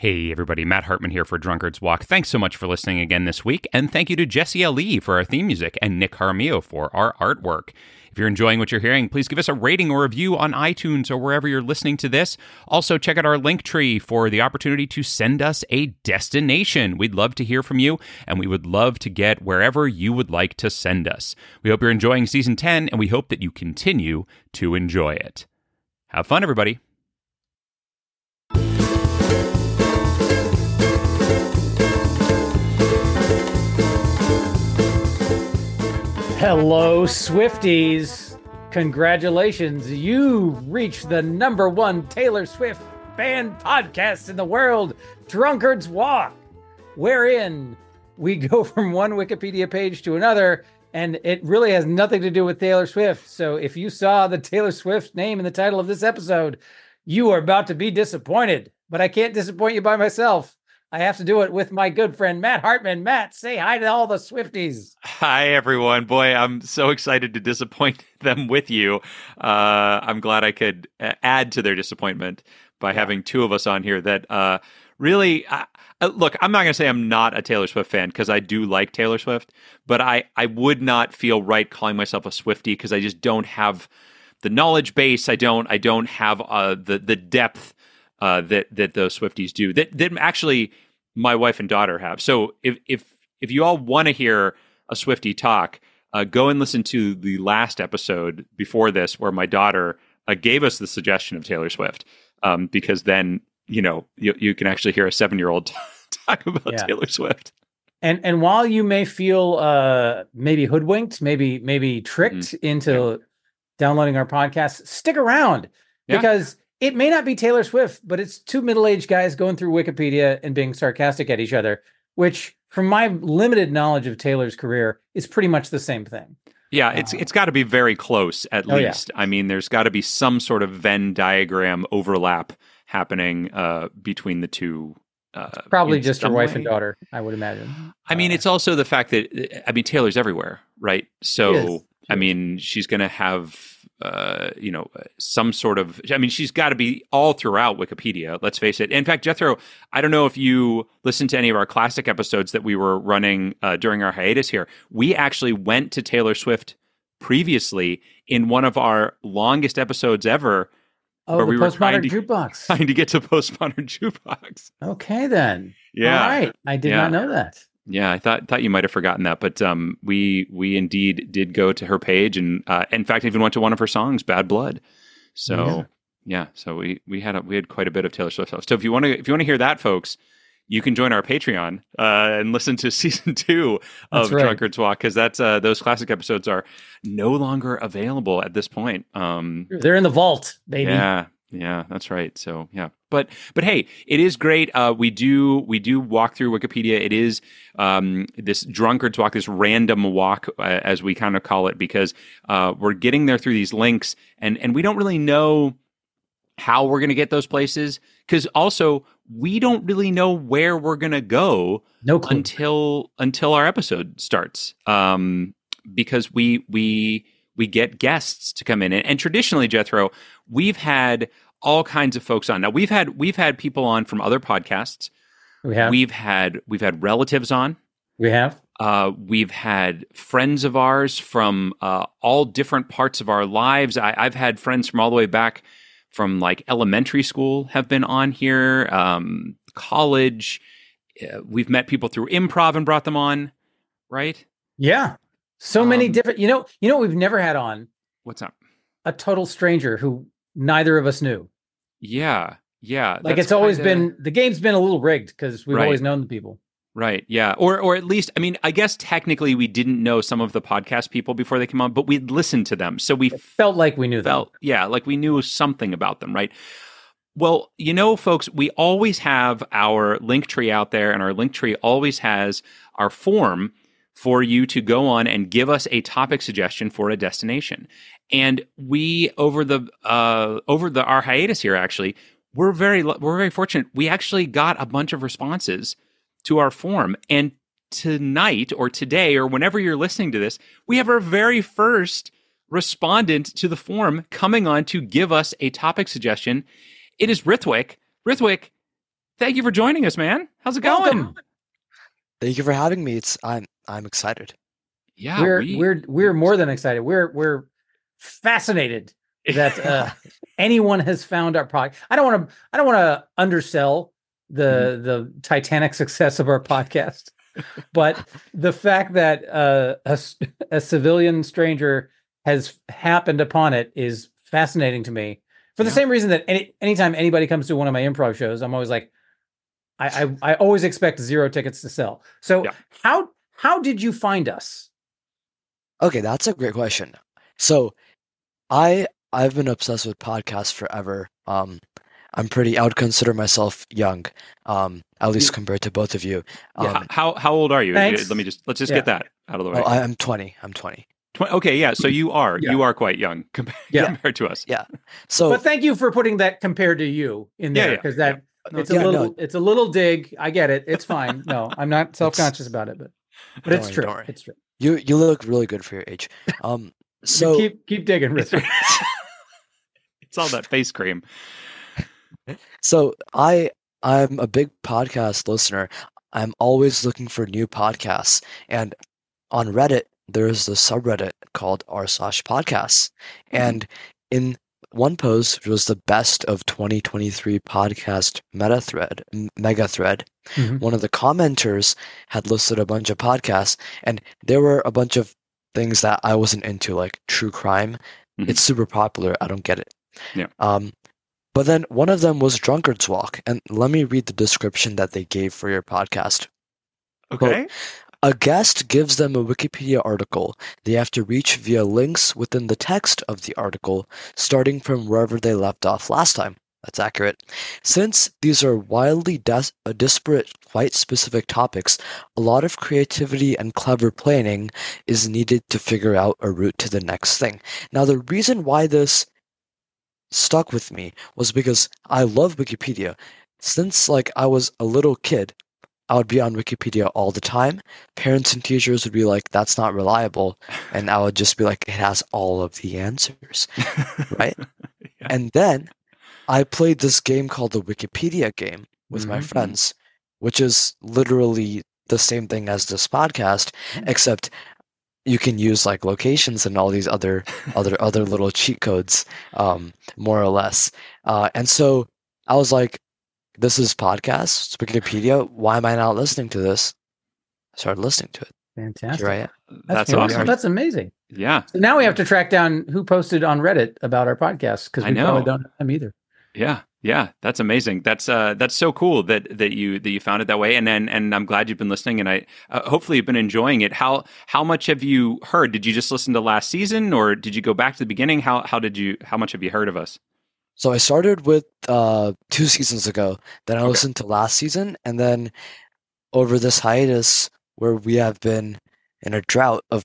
Hey everybody, Matt Hartman here for Drunkard's Walk. Thanks so much for listening again this week, and thank you to Jesse L. Lee for our theme music and Nick Jaramillo for our artwork. If you're enjoying what you're hearing, please give us a rating or review on iTunes or wherever you're listening to this. Also, check out our link tree for the opportunity to send us a destination. We'd love to hear from you, and we would love to get wherever you would like to send us. We hope you're enjoying Season 10, and we hope that you continue to enjoy it. Have fun, everybody. Hello, Swifties. Congratulations. You've reached the #1 Taylor Swift fan podcast in the world, Drunkard's Walk, wherein we go from one Wikipedia page to another, and it really has nothing to do with Taylor Swift. So if you saw the Taylor Swift name in the title of this episode, you are about to be disappointed. But I can't disappoint you by myself. I have to do it with my good friend, Matt Hartman. Matt, say hi to all the Swifties. Hi, everyone. Boy, I'm so excited to disappoint them with you. I'm glad I could add to their disappointment by having two of us on here that really... look, I'm not going to say I'm not a Taylor Swift fan because I do like Taylor Swift, but I would not feel right calling myself a Swiftie because I just don't have the knowledge base. I don't have the depth that those Swifties do that actually my wife and daughter have. So if you all want to hear a Swiftie talk, go and listen to the last episode before this where my daughter gave us the suggestion of Taylor Swift, because then you can actually hear a 7-year-old talk about Taylor Swift. And while you may feel maybe hoodwinked, maybe tricked into downloading our podcast, stick around because it may not be Taylor Swift, but it's two middle-aged guys going through Wikipedia and being sarcastic at each other, which, from my limited knowledge of Taylor's career, is pretty much the same thing. Yeah, it's got to be very close, at least. Yeah. I mean, there's got to be some sort of Venn diagram overlap happening between the two. Probably just her wife and daughter, I would imagine. I mean, it's also the fact that, Taylor's everywhere, right? So, she's going to have... some sort of, she's got to be all throughout Wikipedia, let's face it. In fact, Jethro, I don't know if you listened to any of our classic episodes that we were running during our hiatus here. We actually went to Taylor Swift previously in one of our longest episodes ever. Where we were trying to get to Postmodern Jukebox. Okay, then. Yeah. All right. I did not know that. Yeah, I thought you might have forgotten that, but we indeed did go to her page, and in fact, even went to one of her songs, "Bad Blood." So so we had quite a bit of Taylor Swift stuff. So if you want to hear that, folks, you can join our Patreon and listen to season 2 of Drunkard's Walk, because that's those classic episodes are no longer available at this point. They're in the vault, baby. Yeah, that's right. So but hey, it is great. We do walk through Wikipedia. It is this Drunkard's Walk, this random walk, as we kind of call it, because we're getting there through these links, and we don't really know how we're going to get those places, because also we don't really know where we're going to go until our episode starts, because we get guests to come in, and traditionally, Jethro, we've had all kinds of folks on. Now we've had people on from other podcasts. We've had relatives on. We've had friends of ours from all different parts of our lives. I've had friends from all the way back from like elementary school have been on here, college. We've met people through improv and brought them on, right? Yeah. So many different, you know what we've never had on? What's up? A total stranger who neither of us knew. Yeah. Like it's always been, the game's been a little rigged because we've always known the people. Right. Yeah. Or at least, I guess technically we didn't know some of the podcast people before they came on, but we'd listened to them. So we felt like we knew them. Yeah. Like we knew something about them. Right. Well, folks, we always have our link tree out there, and our link tree always has our form for you to go on and give us a topic suggestion for a destination. And we, over our hiatus here, actually, we're very fortunate. We actually got a bunch of responses to our form. And tonight or today or whenever you're listening to this, we have our very first respondent to the form coming on to give us a topic suggestion. It is Rithwick. Rithwick, thank you for joining us, man. How's it going? Welcome. Thank you for having me. I'm excited. Yeah, we're more than excited. We're fascinated that anyone has found our podcast. I don't want to undersell the titanic success of our podcast, but the fact that a civilian stranger has happened upon it is fascinating to me. For the same reason that anytime anybody comes to one of my improv shows, I'm always like, I always expect 0 tickets to sell. So how did you find us? Okay, that's a great question. So I've been obsessed with podcasts forever. I would consider myself young, at least compared to both of you. How old are you? Thanks. Let's just get that out of the way. Oh, I'm 20. I'm 20. Okay, yeah. So you are quite young compared to us. Yeah. So, but thank you for putting that compared to you in there, because it's a little dig. I get it. It's fine. No, I'm not self-conscious about it, but it's true. It's true. You look really good for your age. So keep digging, Richard. It's all that face cream. So I'm a big podcast listener. I'm always looking for new podcasts, and on Reddit there is the subreddit called r/podcasts, and in one post, which was the best of 2023 podcast mega thread, one of the commenters had listed a bunch of podcasts, and there were a bunch of things that I wasn't into, like true crime. It's super popular. I don't get it. Yeah. But then one of them was Drunkard's Walk, and let me read the description that they gave for your podcast. Okay. Quote, a guest gives them a Wikipedia article. They have to reach via links within the text of the article, starting from wherever they left off last time. That's accurate. Since these are wildly disparate, quite specific topics, a lot of creativity and clever planning is needed to figure out a route to the next thing. Now, the reason why this stuck with me was because I love Wikipedia. Since I was a little kid, I would be on Wikipedia all the time. Parents and teachers would be like, that's not reliable. And I would just be like, it has all of the answers, right? Yeah. And then I played this game called the Wikipedia game with my friends, which is literally the same thing as this podcast, except you can use locations and all these other little cheat codes, more or less. And so I was like, this is podcasts, it's Wikipedia. Why am I not listening to this? I started listening to it. Fantastic. Here I am. That's awesome. That's amazing. Yeah. So now we have to track down who posted on Reddit about our podcast, because we probably don't have them either. Yeah. That's amazing. That's so cool that you found it that way. And I'm glad you've been listening, and I hopefully you've been enjoying it. How much have you heard? Did you just listen to last season, or did you go back to the beginning? How much have you heard of us? So I started with 2 seasons ago. Then I listened to last season, and then over this hiatus where we have been in a drought of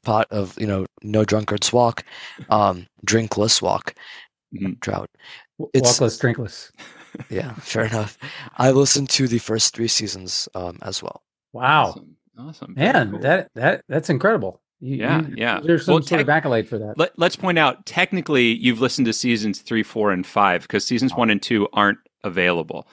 no Drunkard's Walk, drinkless walk, drought. Walkless, drinkless. Yeah, fair enough. I listened to the first 3 seasons as well. Wow, awesome, man, cool. that's incredible. There's some sort of accolade for that. Let's point out, technically, you've listened to seasons 3, 4, and 5, because seasons 1 and 2 aren't available.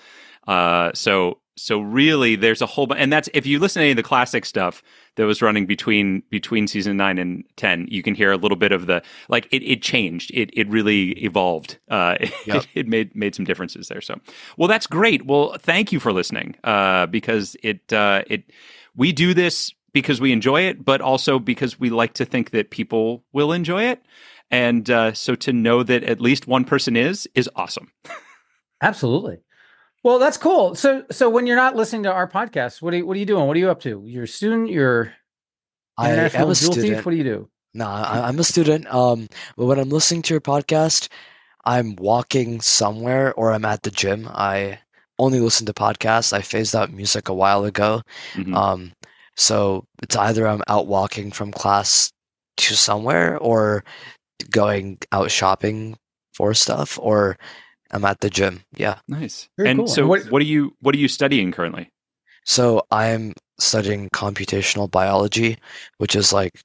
So really, there's a whole bunch, and that's if you listen to any of the classic stuff that was running between season 9 and 10, you can hear a little bit of the it changed. It really evolved. It made some differences there. So, well, that's great. Well, thank you for listening, because we do this because we enjoy it, but also because we like to think that people will enjoy it. And so to know that at least one person is awesome. Absolutely. Well, that's cool. So when you're not listening to our podcast, what are you doing? What are you up to? You're a student? You're international dual thief? What do you do? No, I'm a student. But when I'm listening to your podcast, I'm walking somewhere or I'm at the gym. I only listen to podcasts. I phased out music a while ago. So it's either I'm out walking from class to somewhere, or going out shopping for stuff, or I'm at the gym. Yeah. Nice. Very cool. So what are you studying currently? So I'm studying computational biology, which is like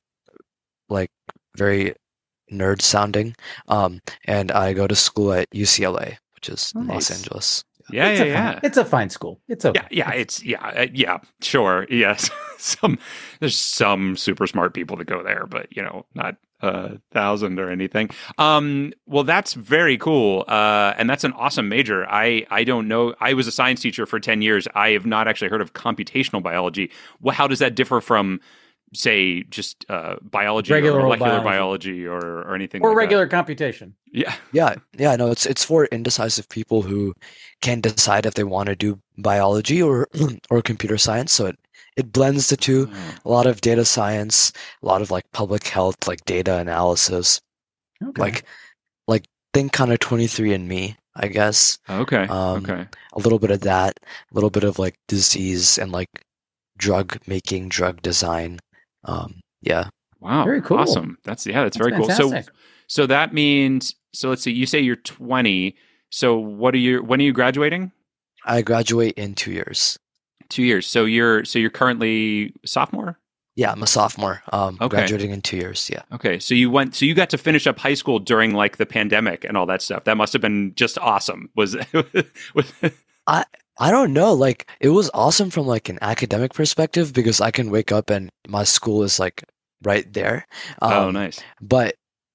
very nerd sounding. And I go to school at UCLA, which is in Los Angeles. Yeah, It's yeah, a fine. yeah. It's a fine school. It's okay. Yeah, sure, yes. There's some super smart people that go there, but not 1,000 or anything. Well, that's very cool, and that's an awesome major. I don't know. I was a science teacher for 10 years. I have not actually heard of computational biology. Well, how does that differ from, say, just biology Regular or old molecular biology. biology or anything Or like regular computation. that? Yeah, no, it's for indecisive people who can't decide if they want to do biology or or computer science. So it blends the two. Oh, A lot of data science, a lot of like public health, like data analysis, Okay. like think kind of 23andMe, I guess. okay, Um, okay. a little bit of that, a little bit of like disease and like drug making, drug design. Yeah. Wow, Very cool. awesome. That's very cool. fantastic. So that means, so let's see. You say you're 20. So when are you graduating? I graduate in 2 years. 2 years. So you're currently sophomore? Yeah, I'm a sophomore. Okay. Graduating in 2 years. Yeah. Okay. So you got to finish up high school during like the pandemic and all that stuff. That must have been just awesome. Was I don't know. Like it was awesome from like an academic perspective because I can wake up and my school is like right there. Oh, Um, nice. but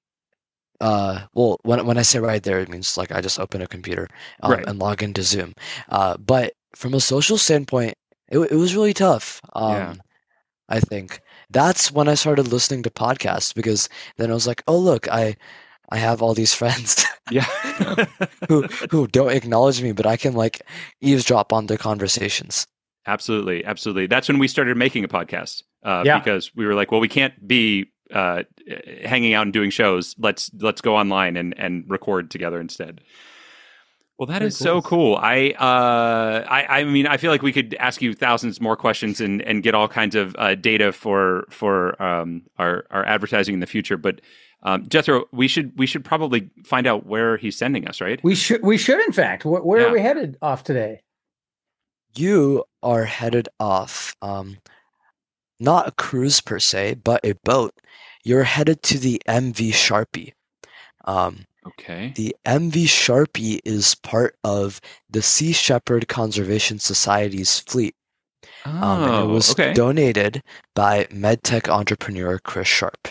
well, when I say right there, it means like I just open a computer Right. and log into Zoom. But from a social standpoint, it was really tough. Yeah. I think that's when I started listening to podcasts because then I was like, oh look, I have all these friends Yeah. who don't acknowledge me, but I can like eavesdrop on their conversations. Absolutely, absolutely. That's when we started making a podcast Yeah. because we were like, well, we can't be hanging out and doing shows. Let's go online and record together instead. Well, that Very is so cool. I mean, I feel like we could ask you thousands more questions and get all kinds of data for our advertising in the future. But Jethro, we should probably find out where he's sending us, right? We should in fact. Where Yeah. are we headed off today? You are headed off, not a cruise per se, but a boat. You're headed to the MV Sharpie. Okay. The MV Sharpie is part of the Sea Shepherd Conservation Society's fleet, and it Oh, was okay. donated by medtech entrepreneur Chris Sharp.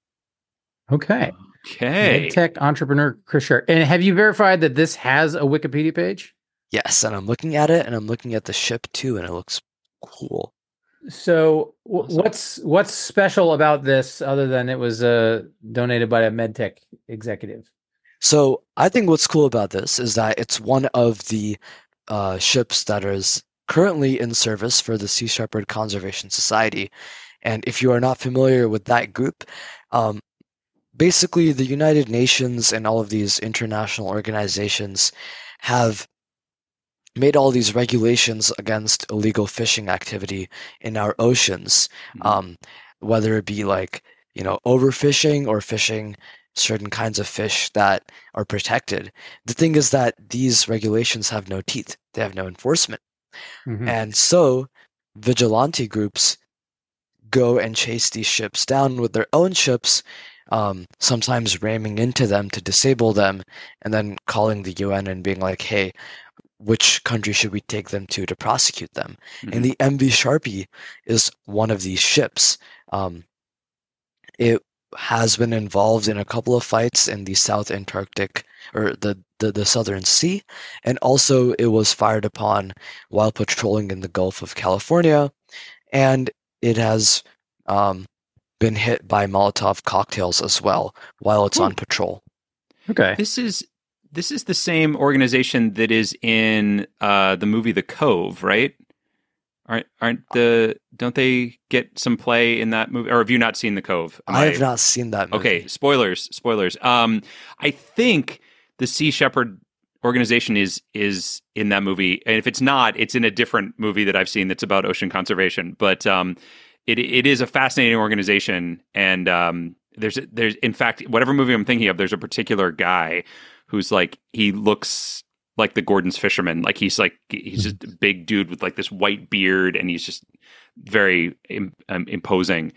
Okay. Okay. EdTech entrepreneur Chris Sharp. And have you verified that this has a Wikipedia page? Yes, and I'm looking at it, and I'm looking at the ship too, and it looks cool. So Awesome. what's special about this other than it was donated by a medtech executive? So I think what's cool about this is that it's one of the ships that is currently in service for the Sea Shepherd Conservation Society. And if you are not familiar with that group, basically the United Nations and all of these international organizations have made all these regulations against illegal fishing activity in our oceans, Mhm. whether it be like, overfishing or fishing certain kinds of fish that are protected. The thing is that these regulations have no teeth, they have no enforcement. Mhm. And so vigilante groups go and chase these ships down with their own ships, sometimes ramming into them to disable them, and then calling the UN and being like, hey, which country should we take them to prosecute them? Mhm. And the MV Sharpie is one of these ships. It has been involved in a couple of fights in the South Antarctic or the Southern Sea, and also it was fired upon while patrolling in the Gulf of California, and it has been hit by Molotov cocktails as well while it's on patrol. Okay. This is the same organization that is in the movie The Cove, right? Don't they get some play in that movie? Or have you not seen The Cove? I have not seen that movie. Okay, spoilers. I think the Sea Shepherd organization is in that movie, and if it's not, it's in a different movie that I've seen that's about ocean conservation. But it is a fascinating organization, and there's in fact, whatever movie I'm thinking of, there's a particular guy who's like, he looks like the Gordon's fisherman. Like he's just a big dude with like this white beard, and he's just very imposing.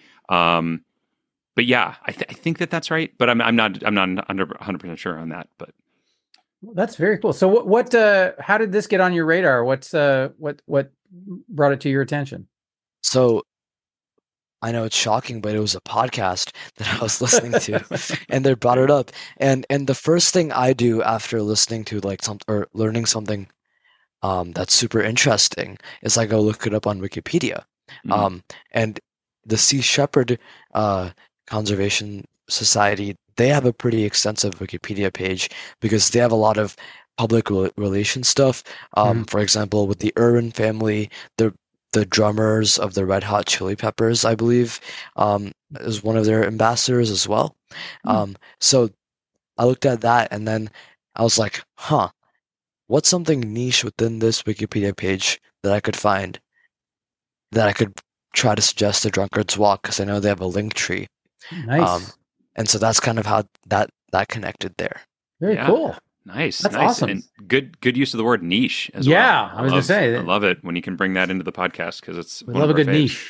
But yeah, I think that's right. But I'm not 100% sure on that. But That's very cool. So how did this get on your radar? What brought it to your attention? So I know it's shocking, but it was a podcast that I was listening to, and they brought it up. And the first thing I do after listening to like some or learning something that's super interesting is I go look it up on Wikipedia. And the Sea Shepherd Conservation Society, they have a pretty extensive Wikipedia page because they have a lot of public relations stuff. For example, with the Irwin family, the drummers of the Red Hot Chili Peppers, I believe, is one of their ambassadors as well. So I looked at that and then I was like, huh, what's something niche within this Wikipedia page that I could find that I could try to suggest to Drunkard's Walk, because I know they have a link tree. Nice. And so that's kind of how that connected there. Very cool. Nice. That's nice. awesome. And good use of the word niche as well. Yeah, I was going to say. I love it when you can bring that into the podcast because we love a good niche.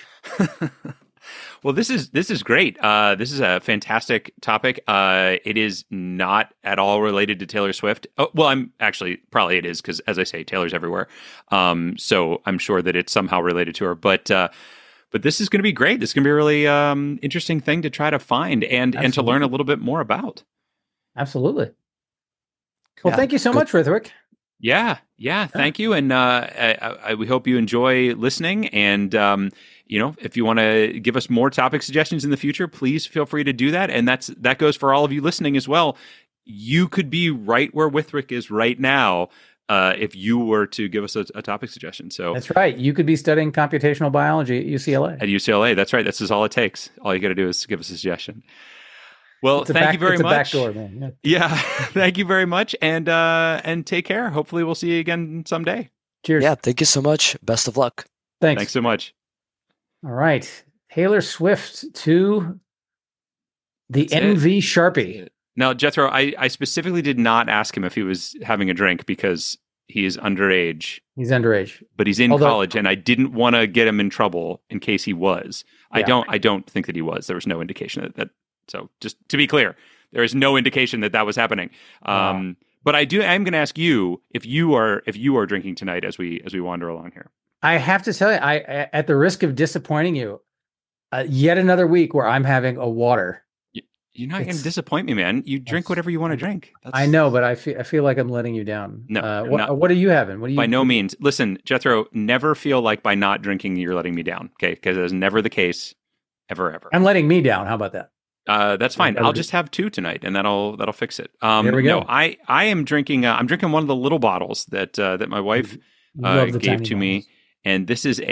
Well, this is great. This is a fantastic topic. It is not at all related to Taylor Swift. Oh, well, probably it is because, as I say, Taylor's everywhere. So I'm sure that it's somehow related to her. But this is going to be great. This is going to be a really interesting thing to try to find and to learn a little bit more about. Absolutely. Well, thank you so much, Rithwick. Yeah. Thank you, and we hope you enjoy listening. And if you want to give us more topic suggestions in the future, please feel free to do that. And that goes for all of you listening as well. You could be right where Withrick is right now if you were to give us a topic suggestion. So that's right. You could be studying computational biology at UCLA. At UCLA, that's right. This is all it takes. All you got to do is give us a suggestion. Well, thank you very much. Backdoor, man. Yeah, thank you very much, and take care. Hopefully, we'll see you again someday. Cheers. Yeah, thank you so much. Best of luck. Thanks so much. All right, Taylor Swift to the MV Sharpie. Now, Jethro, I specifically did not ask him if he was having a drink because he is underage. He's underage, but he's in college, and I didn't want to get him in trouble in case he was. Yeah. I don't think that he was. There was no indication that. So just to be clear, there is no indication that was happening. Wow. But I'm going to ask you if you are drinking tonight as we wander along here. I have to tell you, I at the risk of disappointing you, yet another week where I'm having a water. You're not going to disappoint me, man. You drink whatever you want to drink. I know, but I feel like I'm letting you down. No, what are you having? What are you? By no means. Listen, Jethro, never feel like by not drinking you're letting me down. Okay, because that is never the case, ever. I'm letting me down. How about that? That's fine. I'll just have 2 tonight, and that'll fix it. There we go. No, I am drinking. I'm drinking one of the little bottles that my wife gave to me, and this is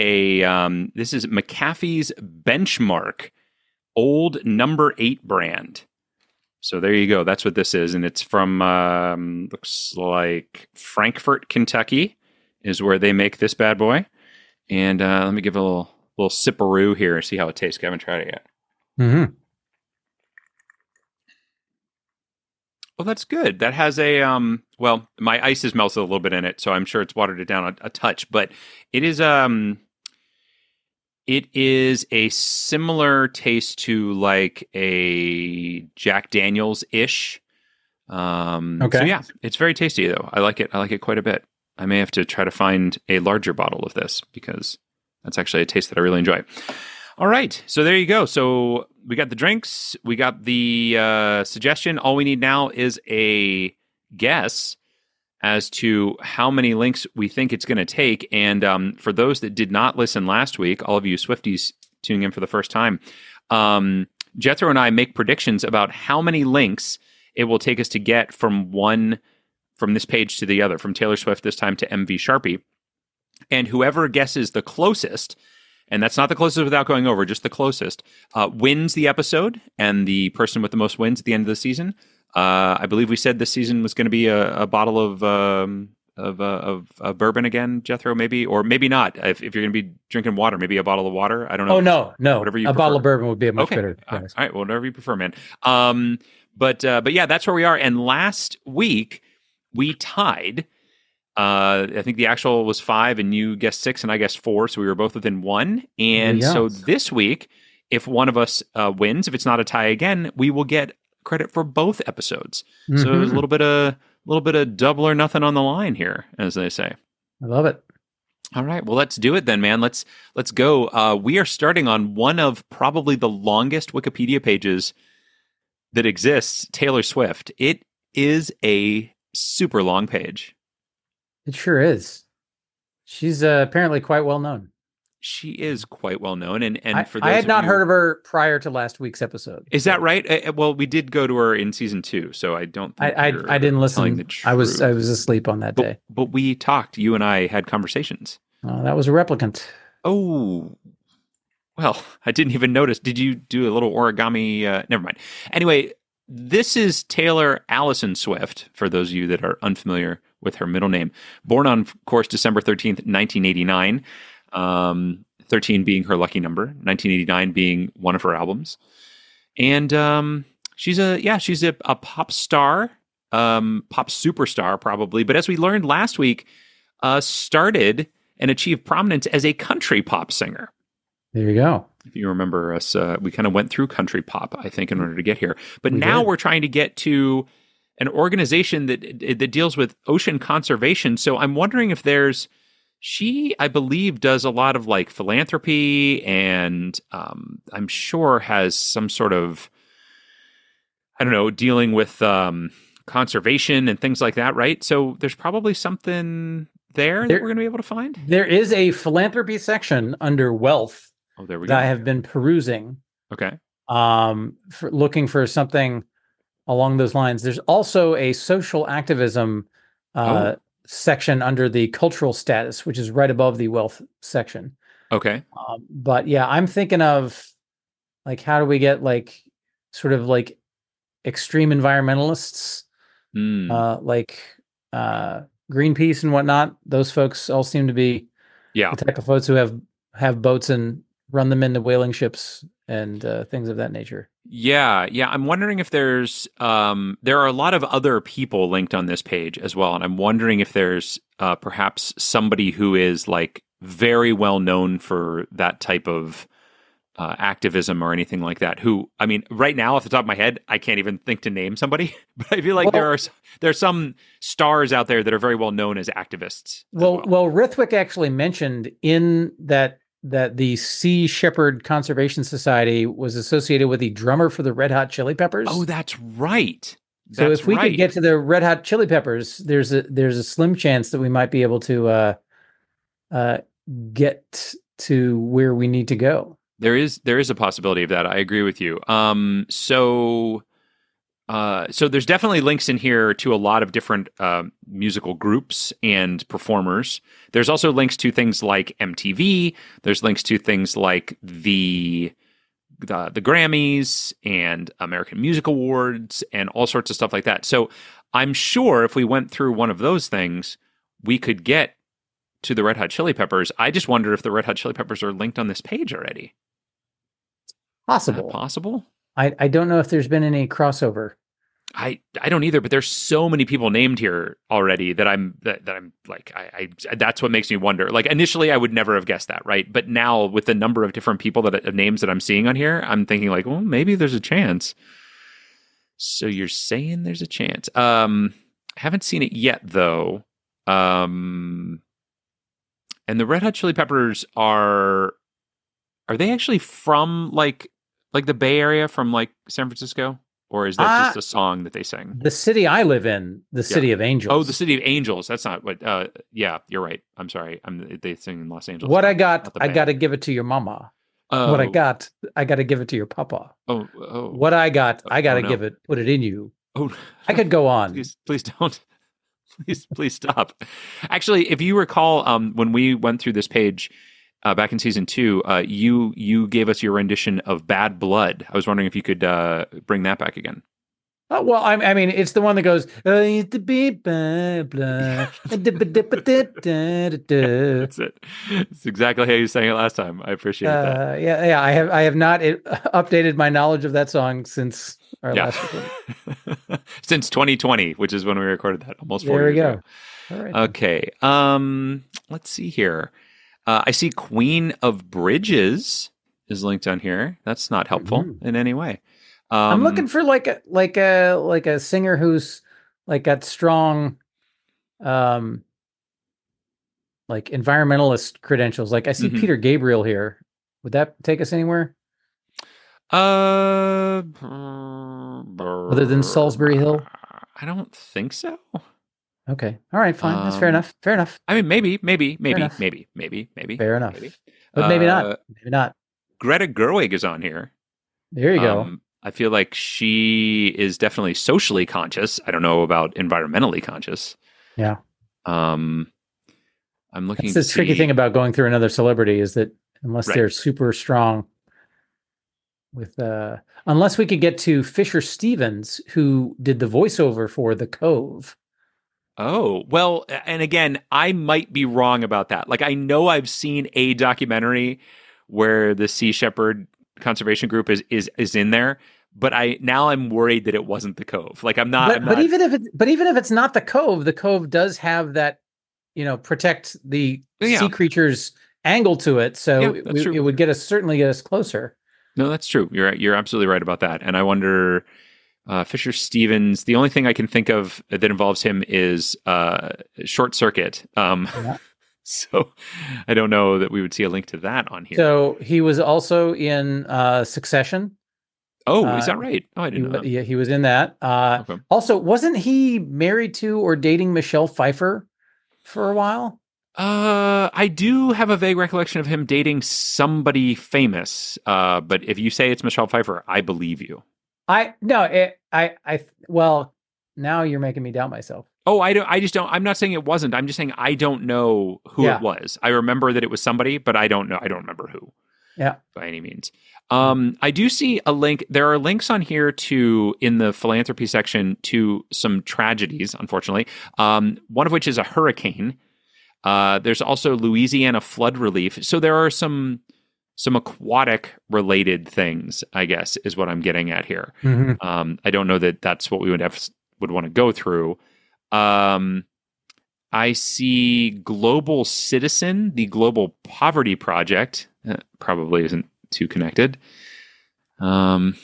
McAfee's Benchmark Old Number 8 brand. So there you go. That's what this is, and it's from looks like Frankfort, Kentucky, is where they make this bad boy. And let me give it a little sipperoo here and see how it tastes. I haven't tried it yet. Mm-hmm. Well, that's good. That has a my ice has melted a little bit in it, so I'm sure it's watered it down a touch. But it is a similar taste to like a Jack Daniel's ish. Okay. So yeah, it's very tasty though. I like it. I like it quite a bit. I may have to try to find a larger bottle of this because that's actually a taste that I really enjoy. All right, so there you go. So we got the drinks, we got the suggestion. All we need now is a guess as to how many links we think it's going to take. And for those that did not listen last week, all of you Swifties tuning in for the first time, Jethro and I make predictions about how many links it will take us to get from this page to the other, from Taylor Swift this time to MV Sharpie. And whoever guesses the closest, and that's not the closest without going over, just the closest, wins the episode, and the person with the most wins at the end of the season. I believe we said this season was going to be a bottle of bourbon again, Jethro, maybe, or maybe not. If you're going to be drinking water, maybe a bottle of water. I don't know. Oh no, whatever you a prefer. bottle of bourbon would be a much better. All right, whatever you prefer, man. But yeah, that's where we are. And last week we tied. I think the actual was 5 and you guessed 6 and I guessed 4. So we were both within 1. And so this week, if one of us wins, if it's not a tie again, we will get credit for both episodes. Mm-hmm. So there's a little bit little bit of double or nothing on the line here, as they say. I love it. All right, well, let's do it then, man. Let's go. We are starting on one of probably the longest Wikipedia pages that exists, Taylor Swift. It is a super long page. It sure is. She's apparently quite well known. She is quite well known, and for those I had not you, heard of her prior to last week's episode. Is that right? Well, we did go to her in season 2, so I don't. Think I didn't listen. I was truth. asleep on that day. But we talked. You and I had conversations. That was a replicant. Oh, well, I didn't even notice. Did you do a little origami? Never mind. Anyway, this is Taylor Allison Swift. For those of you that are unfamiliar with her middle name, born on, of course, December 13th, 1989. 13 being her lucky number, 1989 being one of her albums. And she's a pop star, pop superstar probably. But as we learned last week, started and achieved prominence as a country pop singer. There you go. If you remember us, we kind of went through country pop, I think, in order to get here. But now we're trying to get to an organization that deals with ocean conservation. So I'm wondering if she, I believe, does a lot of like philanthropy, and I'm sure has some sort of, I don't know, dealing with conservation and things like that, right? So there's probably something there that we're going to be able to find. There is a philanthropy section under wealth. Oh, there we go. That I have been perusing. Okay. For looking for something along those lines. There's also a social activism section under the cultural status, which is right above the wealth section. Okay. But yeah, I'm thinking of like, how do we get like sort of like extreme environmentalists, like Greenpeace and whatnot. Those folks all seem to be the type of folks who have boats and run them into whaling ships and things of that nature. Yeah. I'm wondering if there are a lot of other people linked on this page as well, and I'm wondering if there's perhaps somebody who is like very well known for that type of activism or anything like that. Who, I mean, right now off the top of my head, I can't even think to name somebody, but I feel like there's some stars out there that are very well known as activists. Well, Rithwick actually mentioned in that the Sea Shepherd Conservation Society was associated with the drummer for the Red Hot Chili Peppers. Oh, that's right. So if we could get to the Red Hot Chili Peppers, there's a slim chance that we might be able to get to where we need to go. There is a possibility of that. I agree with you. So there's definitely links in here to a lot of different musical groups and performers. There's also links to things like MTV. There's links to things like the Grammys and American Music Awards and all sorts of stuff like that. So I'm sure if we went through one of those things, we could get to the Red Hot Chili Peppers. I just wonder if the Red Hot Chili Peppers are linked on this page already. Possible. Possible? I don't know if there's been any crossover. I don't either, but there's so many people named here already that I'm like, I that's what makes me wonder. Like initially I would never have guessed that, right? But now with the number of different people names that I'm seeing on here, I'm thinking like, well, maybe there's a chance. So you're saying there's a chance. I haven't seen it yet though. And the Red Hot Chili Peppers are they actually from like the Bay Area, from like San Francisco? Or is that just a song that they sing? The city I live in, the City of Angels. Oh, the City of Angels. That's not what. Yeah, you're right. I'm sorry. They sing in Los Angeles. What I got to give it to your mama. What I got to give it to your papa. Oh. What I got to put it in you. Oh, I could go on. Please don't. Please stop. Actually, if you recall, when we went through this page. Back in season 2, you gave us your rendition of "Bad Blood." I was wondering if you could bring that back again. Oh, well, I mean, it's the one that goes, "I used to be bad blood." That's it. It's exactly how you sang it last time. I appreciate that. Yeah. I have not updated my knowledge of that song since our last recording. Since 2020, which is when we recorded that, almost 4 years ago. There we go. All right. Okay. Let's see here. I see Queen of Bridges is linked on here. That's not helpful in any way. I'm looking for like a singer who's like got strong, um, like environmentalist credentials. Like I see Mhm. Peter Gabriel here. Would that take us anywhere Uh, other than Salisbury Hill? I don't think so. Okay. All right. Fine. That's fair Um, enough. Fair enough. I mean, maybe, maybe, Fair maybe, enough. maybe, maybe, maybe, Fair maybe. enough. But maybe not. Maybe not. Greta Gerwig is on here. There you go. I feel like she is definitely socially conscious. I don't know about environmentally conscious. Yeah. Um, I'm looking That's the to tricky see. thing about going through another celebrity is that unless Right. they're super strong with unless we could get to Fisher Stevens, who did the voiceover for The Cove. Oh, well, and again, I might be wrong about that. Like, I know I've seen a documentary where the Sea Shepherd Conservation Group is in there, but I'm worried that it wasn't the Cove. Like, But even if it's not The Cove does have that, protect the Yeah. sea creatures angle to it, so Yeah, that's true. it would certainly get us closer. No, that's true. You're absolutely right about that. And I wonder, Fisher Stevens. The only thing I can think of that involves him is Short Circuit. Yeah. So I don't know that we would see a link to that on here. So he was also in Succession. Oh, is that right? Oh, I didn't know that. Yeah, he was in that. Okay. Also, wasn't he married to or dating Michelle Pfeiffer for a while? I do have a vague recollection of him dating somebody famous. But if you say it's Michelle Pfeiffer, I believe you. Well, now you're making me doubt myself. Oh, I just don't. I'm not saying it wasn't. I'm just saying I don't know who it was. I remember that it was somebody, but I don't know. I don't remember who. Yeah, by any means. I do see a link. There are links on here in the philanthropy section to some tragedies, unfortunately. One of which is a hurricane. There's also Louisiana flood relief. So there are some aquatic related things, I guess, is what I'm getting at here. Mm-hmm. I don't know that that's what we would want to go through. I see Global Citizen, the Global Poverty Project. Probably isn't too connected. Looking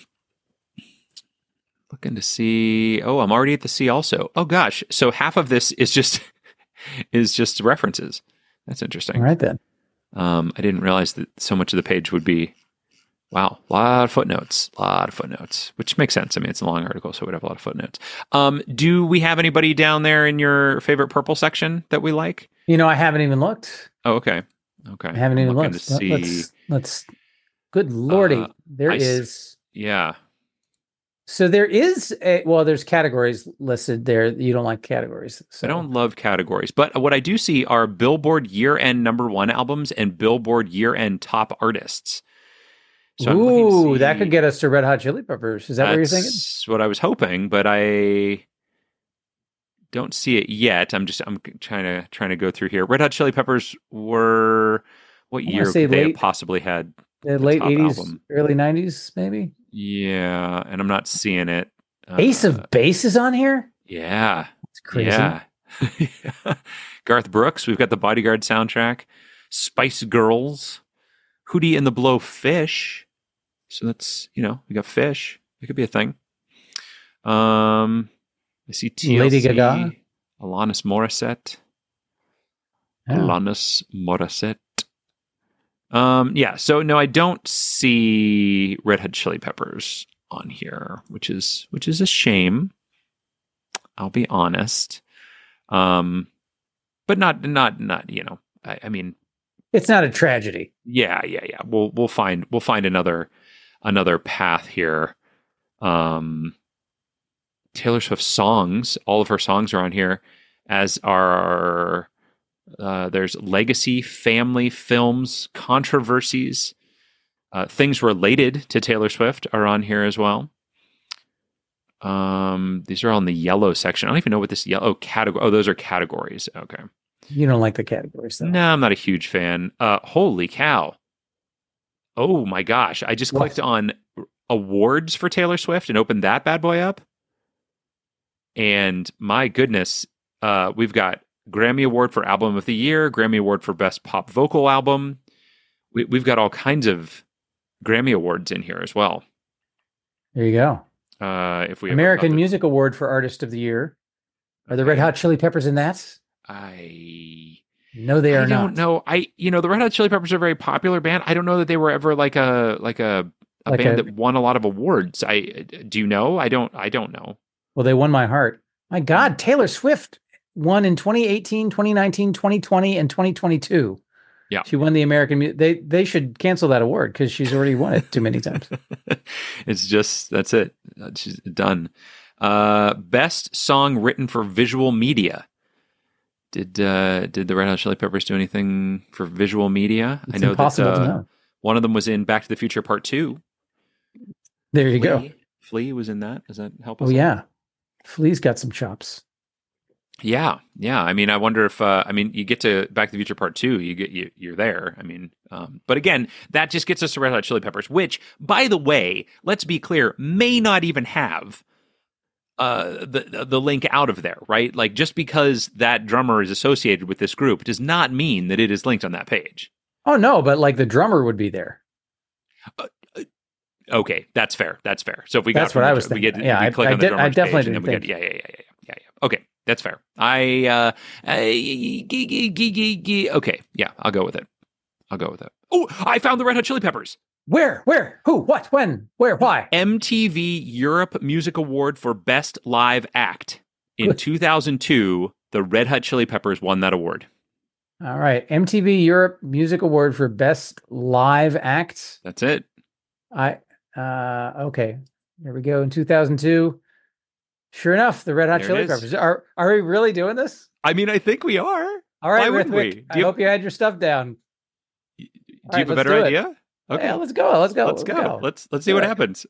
to see. Oh, I'm already at the C also. Oh gosh, so half of this is just references. That's interesting. All right then. I didn't realize that so much of the page would be. Wow, a lot of footnotes, which makes sense. I mean, it's a long article, so we'd have a lot of footnotes. Do we have anybody down there in your favorite purple section that we like? I haven't even looked. Oh, okay. I haven't even looked. To see. Let's. Good lordy, there is. Yeah. So there is there's categories listed there. You don't like categories. So. I don't love categories, but what I do see are Billboard year-end #1 albums and Billboard year-end top artists. So ooh, that could get us to Red Hot Chili Peppers. Is that what you're thinking? That's what I was hoping, but I don't see it yet. I'm trying to go through here. Red Hot Chili Peppers were what year could they have possibly had? The late 80s, album? Early 90s, maybe? Yeah, and I'm not seeing it. Ace of Base is on here? Yeah. It's crazy. Yeah. Garth Brooks, we've got the Bodyguard soundtrack. Spice Girls. Hootie and the Blowfish. So that's, we got Fish. It could be a thing. I see TLC. Lady Gaga. Alanis Morissette. Yeah. Alanis Morissette. Yeah, so no, I don't see Red Hot Chili Peppers on here, which is a shame. I'll be honest. But not, I mean, it's not a tragedy. Yeah. We'll find another path here. Taylor Swift songs, all of her songs are on here, as are there's legacy, family, films, controversies, things related to Taylor Swift are on here as well. These are all in the yellow section. I don't even know what this yellow category. Oh, those are categories. Okay. You don't like the categories, though. No, I'm not a huge fan. Holy cow. Oh my gosh. I just clicked on awards for Taylor Swift and opened that bad boy up. And my goodness, we've got Grammy Award for Album of the Year, Grammy Award for Best Pop Vocal Album. We've got all kinds of Grammy Awards in here as well. There you go. If we American Music Award for Artist of the Year. Are the Red Hot Chili Peppers in that? No, they are I don't not. know. The Red Hot Chili Peppers are a very popular band. I don't know that they were ever like a band that won a lot of awards. Do you know? I don't know. Well, they won my heart. My God, Taylor Swift won in 2018, 2019, 2020, and 2022. Yeah. She won the American. They should cancel that award because she's already won it too many times. It's just, that's it. She's done. Best song written for visual media. Did the Red Hot Chili Peppers do anything for visual media? It's I know impossible that to know. one of them was in Back to the Future Part 2. There you go. Flea was in that. Does that help us? Oh, yeah. Flea's got some chops. Yeah. I mean, I wonder if you get to Back to the Future Part 2, you're there. I mean, but again, that just gets us to Red Hot Chili Peppers, which, by the way, let's be clear, may not even have the link out of there, right? Like, just because that drummer is associated with this group does not mean that it is linked on that page. Oh no, but like the drummer would be there. Okay, that's fair. So if we got that's what I was thinking. We click on the drummer's definitely page and then we didn't get think. yeah. Okay, that's fair. Okay, yeah, I'll go with it. Oh, I found the Red Hot Chili Peppers. Where? Who? What? When? Where? Why? MTV Europe Music Award for Best Live Act. In 2002, the Red Hot Chili Peppers won that award. All right. MTV Europe Music Award for Best Live Act. That's it. Okay. Here we go. In 2002. Sure enough, the Red Hot Chili Peppers. Are we really doing this? I mean, I think we are. All right, why wouldn't Rithwick, I hope you had your stuff down. Do you have a better idea? Okay, yeah, let's go. Let's go. Let's see what happens.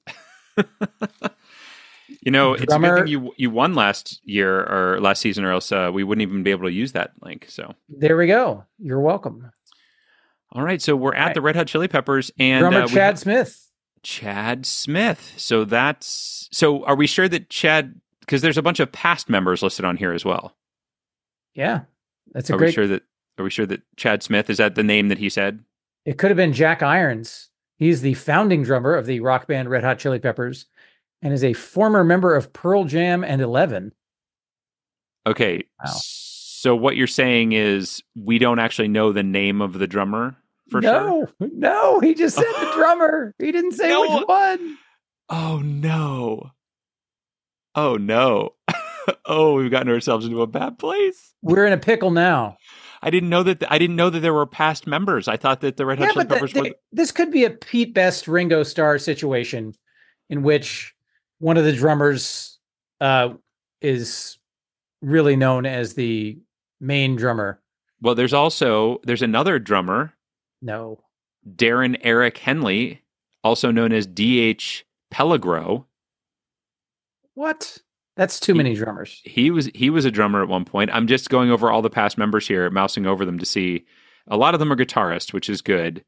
It's a good thing you won last year or last season, or else we wouldn't even be able to use that link. So there we go. You're welcome. All right, so we're at the Red Hot Chili Peppers and drummer Chad Smith. Chad Smith. So are we sure that Chad? Because there's a bunch of past members listed on here as well. Yeah, that's Are we sure that Chad Smith, is that the name that he said? It could have been Jack Irons. He's the founding drummer of the rock band Red Hot Chili Peppers and is a former member of Pearl Jam and Eleven. Okay, wow. So what you're saying is we don't actually know the name of the drummer for sure? No, he just said the drummer. He didn't say which one. Oh, no. Oh, we've gotten ourselves into a bad place. We're in a pickle now. I didn't know that there were past members. I thought that the Red Hot Chili Peppers were... This could be a Pete Best, Ringo Starr situation in which one of the drummers is really known as the main drummer. Well, there's another drummer. No. Darren Eric Henley, also known as D.H. Pellegro. What? That's too many drummers. He was a drummer at one point. I'm just going over all the past members here, mousing over them to see. A lot of them are guitarists, which is good.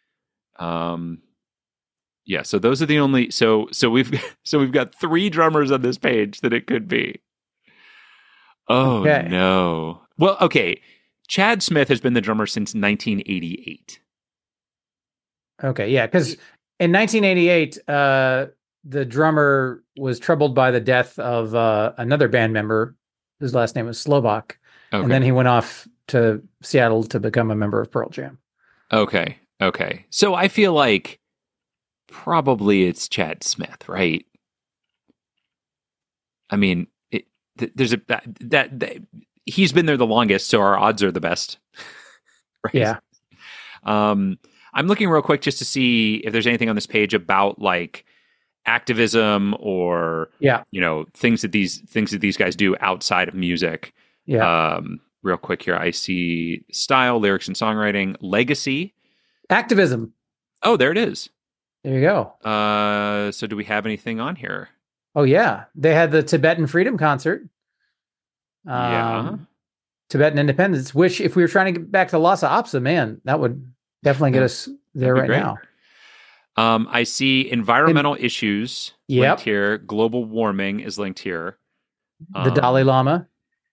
Yeah. So those are the only. So we've got 3 drummers on this page that it could be. Oh okay. No. Well, okay. Chad Smith has been the drummer since 1988. Okay, yeah, because in 1988, the drummer was troubled by the death of another band member. His last name was Slovak. Okay. And then he went off to Seattle to become a member of Pearl Jam. Okay. So I feel like probably it's Chad Smith, right? I mean, there's he's been there the longest, so our odds are the best. Right? Yeah. I'm looking real quick just to see if there's anything on this page about like activism or things that these guys do outside of music. Yeah. Real quick here, I see style, lyrics, and songwriting, legacy, activism. Oh, there it is. There you go. So do we have anything on here? Oh yeah, they had the Tibetan Freedom Concert. Tibetan Independence. Which, if we were trying to get back to Lhasa Apso, man, that would definitely get us there right now. I see environmental issues linked here. Global warming is linked here. The Dalai Lama.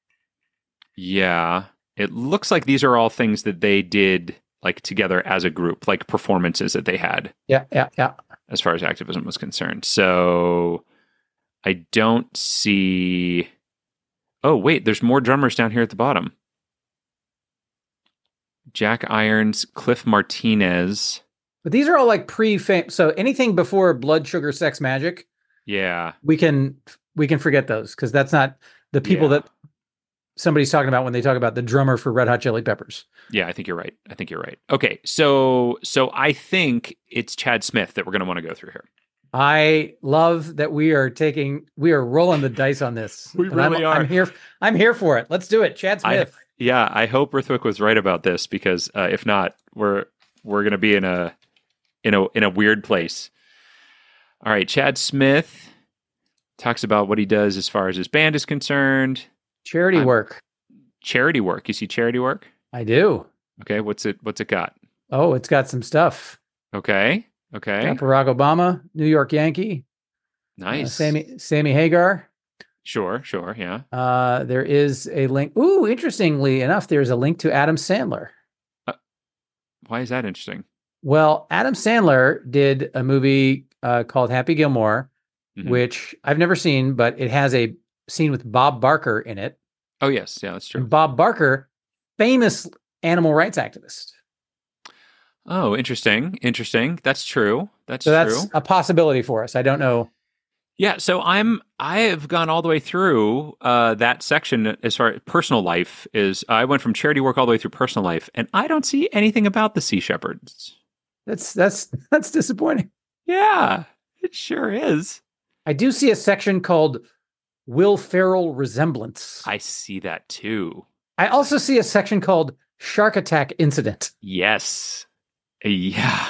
Yeah. It looks like these are all things that they did like together as a group, like performances that they had. Yeah. As far as activism was concerned. So I don't see... Oh, wait, there's more drummers down here at the bottom. Jack Irons, Cliff Martinez. But these are all like pre-fame. So anything before Blood Sugar Sex Magic, Yeah. we can forget those because that's not the people Yeah. that somebody's talking about when they talk about the drummer for Red Hot Chili Peppers. Yeah, I think you're right. Okay, so I think it's Chad Smith that we're going to want to go through here. I love that we are rolling the dice on this. We And really are. I'm here for it. Let's do it. Chad Smith. I hope Rithwick was right about this because if not, we're going to be in a weird place. All right, Chad Smith talks about what he does as far as his band is concerned. Charity work. Charity work. You see charity work? I do. Okay, what's it got? Oh, it's got some stuff. Okay. Got Barack Obama, New York Yankee. Nice. Sammy Hagar. Sure, yeah. There is a link. Ooh, interestingly enough, there's a link to Adam Sandler. Why is that interesting? Well, Adam Sandler did a movie called Happy Gilmore, which I've never seen, but it has a scene with Bob Barker in it. Oh, yes. Yeah, that's true. And Bob Barker, famous animal rights activist. Oh, interesting. That's true. That's a possibility for us. I don't know. Yeah, so I have gone all the way through that section as far as personal life is. I went from charity work all the way through personal life, and I don't see anything about the Sea Shepherds. That's disappointing. Yeah, it sure is. I do see a section called Will Ferrell Resemblance. I see that too. I also see a section called Shark Attack Incident. Yes. Yeah.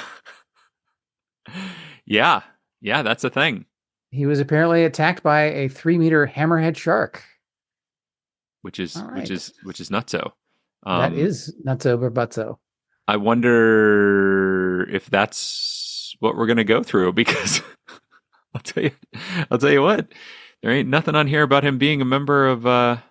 Yeah, that's a thing. He was apparently attacked by a 3-meter hammerhead shark. Which is right. which is nutso. That is nutso or butso. I wonder if that's what we're gonna go through because I'll tell you what, there ain't nothing on here about him being a member of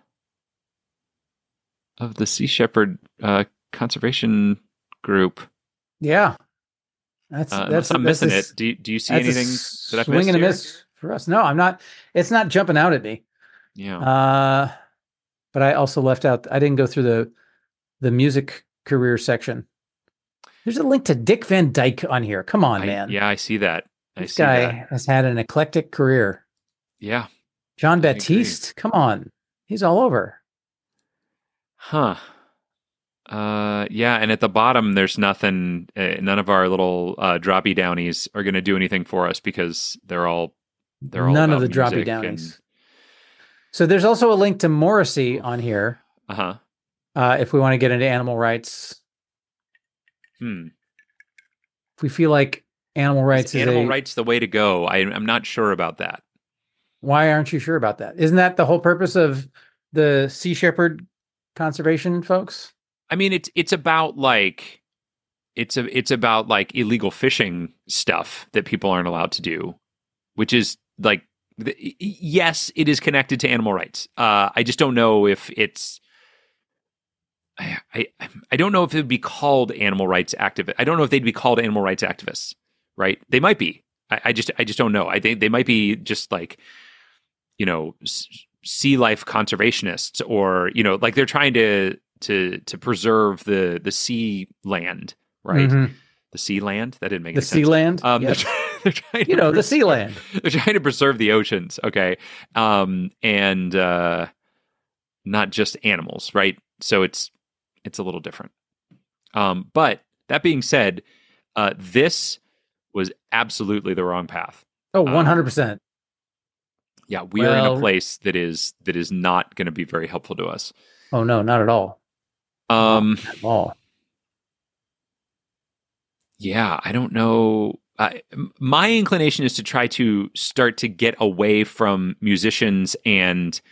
the Sea Shepherd conservation group. Yeah, unless I'm missing it. Do you see anything that I've missed? Swing and a miss for us. No, I'm not. It's not jumping out at me. Yeah. But I also left out. I didn't go through the music career section. There's a link to Dick Van Dyke on here. Come on, man. Yeah, I see that. This guy has had an eclectic career. Yeah. John Baptiste. Come on, he's all over. Huh. Yeah, and at the bottom, there's nothing. None of our little droppy downies are going to do anything for us because they're all none of the droppy downies. So there's also a link to Morrissey on here. If we want to get into animal rights. If we feel like animal rights is rights the way to go, I'm not sure about that. Why aren't you sure about that? Isn't that the whole purpose of the Sea Shepherd conservation folks? I mean, it's about like it's about like illegal fishing stuff that people aren't allowed to do, which is like yes, it is connected to animal rights. I just don't know if it's. I don't know if it would be called animal rights activist. I don't know if they'd be called animal rights activists, right? They might be. I just don't know. I think they might be just like, sea life conservationists, or like they're trying to preserve the sea land, right? Mm-hmm. The sea land that didn't make any sense. The sea land. Yes. They're trying the sea land. They're trying to preserve the oceans, okay, and not just animals, right? So it's a little different. But that being said, this was absolutely the wrong path. Oh, 100%. Yeah, we are in a place that is not going to be very helpful to us. Oh no, not at all. Not at all. Yeah, I don't know. My inclination is to try to start to get away from musicians and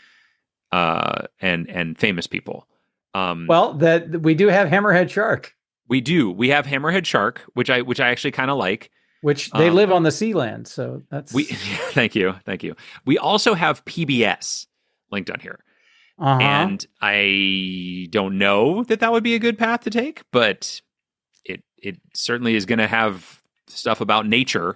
famous people. Well, that we do have Hammerhead Shark. We do. We have Hammerhead Shark, which I actually kind of like. Which they live on the sea land, so that's. Thank you. We also have PBS linked on here, and I don't know that would be a good path to take, but it certainly is going to have stuff about nature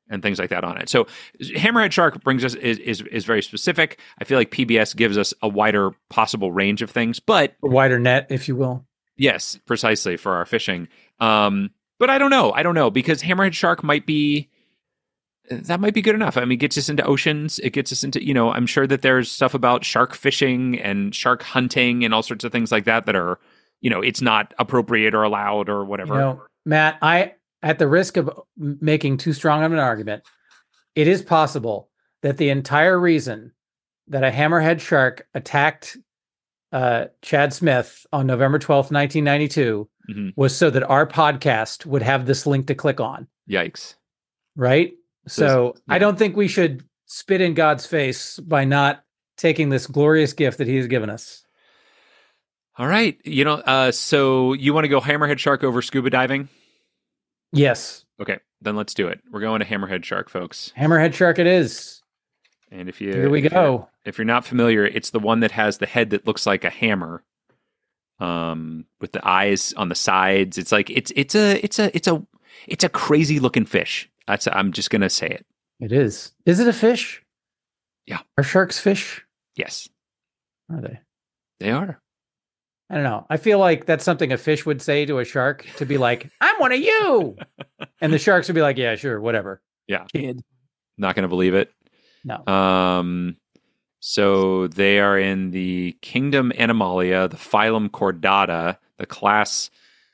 and things like that on it. So hammerhead shark brings us is very specific. I feel like PBS gives us a wider possible range of things, but A wider net, if you will. yes, precisely for our fishing. But I don't know because hammerhead shark might be good enough. I mean, it gets us into oceans. It gets us into, I'm sure that there's stuff about shark fishing and shark hunting and all sorts of things like that are, it's not appropriate or allowed or whatever. Matt, at the risk of making too strong of an argument, it is possible that the entire reason that a hammerhead shark attacked Chad Smith on November 12th, 1992 was so that our podcast would have this link to click on. Yikes. Right? So yeah. I don't think we should spit in God's face by not taking this glorious gift that he has given us. All right. So you want to go hammerhead shark over scuba diving? Yes. Okay, then let's do it. We're going to hammerhead shark, folks. Hammerhead shark it is. And Here we go. If you're not familiar, it's the one that has the head that looks like a hammer, with the eyes on the sides. It's like it's a crazy looking fish. I'm just gonna say it. It is. Is it a fish? Yeah. Are sharks fish? Yes. Are they? They are. I don't know. I feel like that's something a fish would say to a shark, to be like, I'm one of you. And the sharks would be like, yeah, sure, whatever. Yeah. Kid. Not going to believe it. No. So they are in the kingdom Animalia, the phylum Chordata, the class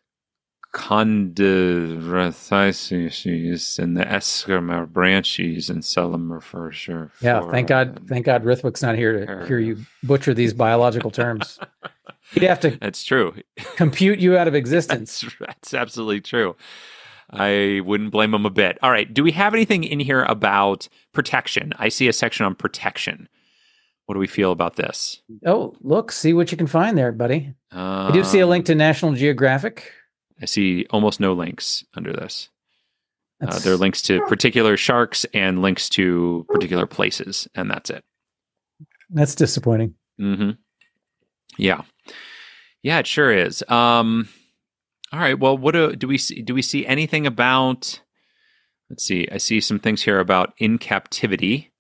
Chondrathices, and the Esquimar branchies, and seldom refer sure. Yeah, thank God Rithwick's not here to hear you butcher these biological terms. He'd have to That's true. compute you out of existence. That's absolutely true. I wouldn't blame him a bit. All right. Do we have anything in here about protection? I see a section on protection. What do we feel about this? Oh, look, see what you can find there, buddy. I do see a link to National Geographic. I see almost no links under this. There are links to particular sharks and links to particular places, and that's it. That's disappointing. Mm-hmm. Yeah. Yeah, it sure is. All right. Well, what do we see? Do we see anything about? Let's see. I see some things here about in captivity,